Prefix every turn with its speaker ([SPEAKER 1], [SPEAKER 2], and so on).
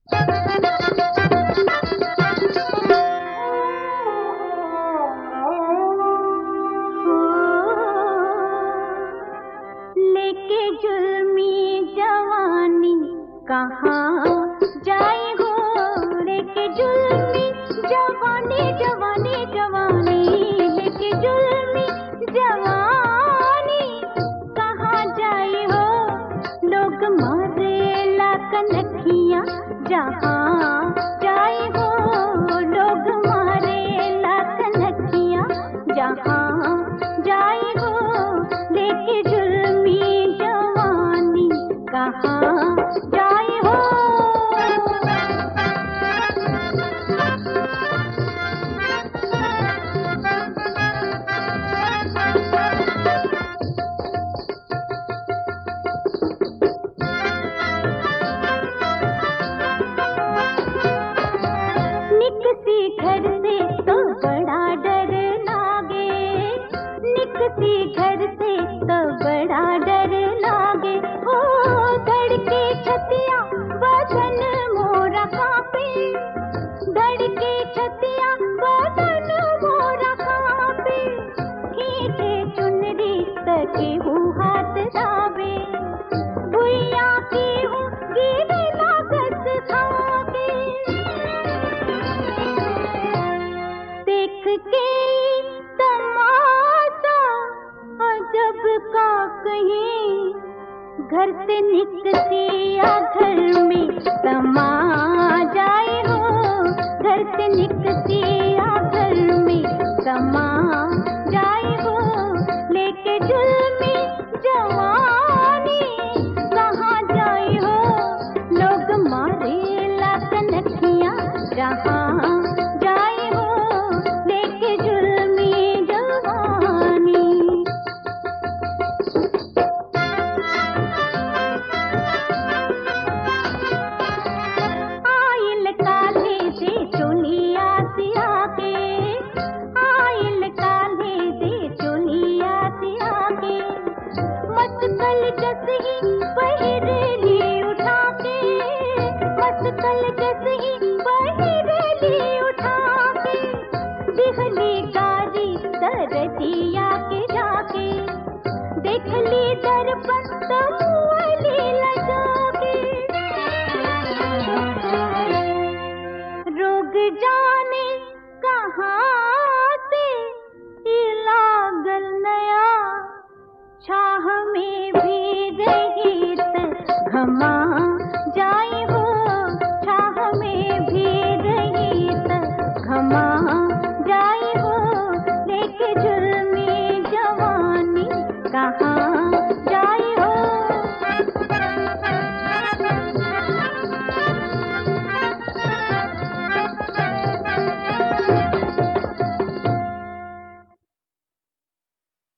[SPEAKER 1] लेके जुल्मी जवानी कहाँ जाए हो, लेके जुल्मी जवानी जवानी जवानी, लेके जुल्मी जवानी कहाँ जाए हो। लोग मारेला कनखियाँ जहाँ जाए हो, लोग मारेला कनखियाँ जहाँ जाए हो। लेके जुल्मी जवानी कहाँ जाए हो। निकसी घर से तो बड़ा डर लागे, निकसी घर से तो बड़ा डर लागे। ओ धड़के छतिया बदन मोरा कांपे, धड़के छतिया बदन मोरा कांपे। खींचे चुनरी तके हूँ हाथ दावे, भुइया की हूँ गिरे लागत खाके। देख के तमाशा अजब का कहीं, घर से निकसी या घर में समा जाए हो, घर से निकसी या घर में समा जाए हो। लेके जुल्मी जवानी कहाँ जाए हो, लोग मारेला कनखियाँ जहाँ जाए हो। लेके जुल्मी जवानी। आइल काले से चोलिया सिया के, आइल काले से चोलिया सिया के। मस्तकल जस ही पहिरली उठा के, मस्तकल जस ही पहिरली उठा के। दिखली गारी दरदिया के जाके, देखली दर्पण तमुअली लजा के। रोग जाने कहाँ से ये लागल नया, छाह में भी रही घमा